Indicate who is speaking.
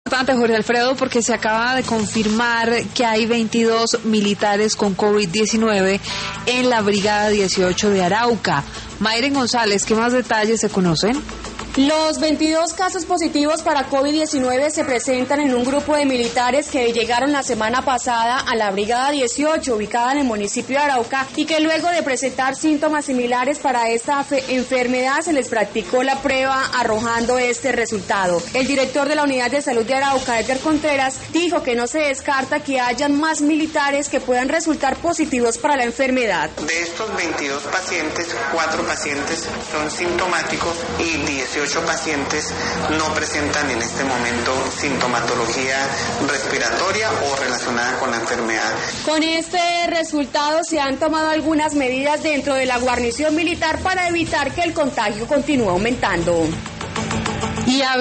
Speaker 1: Importante, Jorge Alfredo, porque se acaba de confirmar que hay 22 militares con COVID-19 en la Brigada 18 de Arauca. Mayren González, ¿qué más detalles se conocen?
Speaker 2: Los 22 casos positivos para COVID-19 se presentan en un grupo de militares que llegaron la semana pasada a la Brigada 18, ubicada en el municipio de Arauca, y que luego de presentar síntomas similares para esta enfermedad se les practicó la prueba arrojando este resultado. El director de la Unidad de Salud de Arauca, Edgar Contreras, dijo que no se descarta que hayan más militares que puedan resultar positivos para la enfermedad.
Speaker 3: De estos 22 pacientes, 4 pacientes son sintomáticos y 18 pacientes no presentan en este momento sintomatología respiratoria o relacionada con la enfermedad.
Speaker 2: Con este resultado se han tomado algunas medidas dentro de la guarnición militar para evitar que el contagio continúe aumentando.